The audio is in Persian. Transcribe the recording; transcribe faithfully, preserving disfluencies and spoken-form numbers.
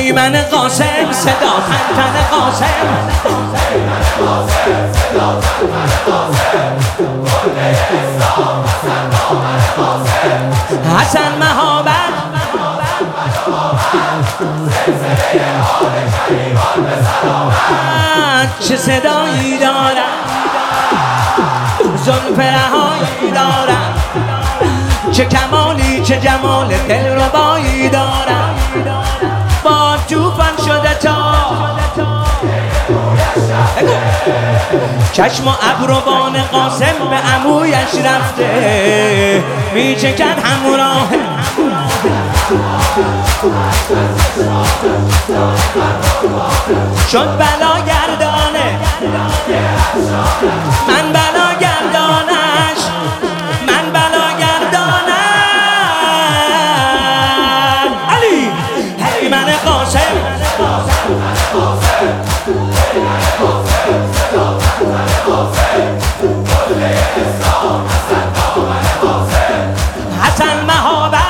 هیمن قاسم صدا تن تن قاسم حسن مهابت چه صدایی دارم زلف رهایی دارم چه کمالی چه جمال دلربایی دارم با توفان شده تا چشم و ابروان قاسم به عمویش رفته میچکد همراه شد بلا گردانه من بلا گردانش من بلا گردانم علی هیمن قاسم حسن مهابت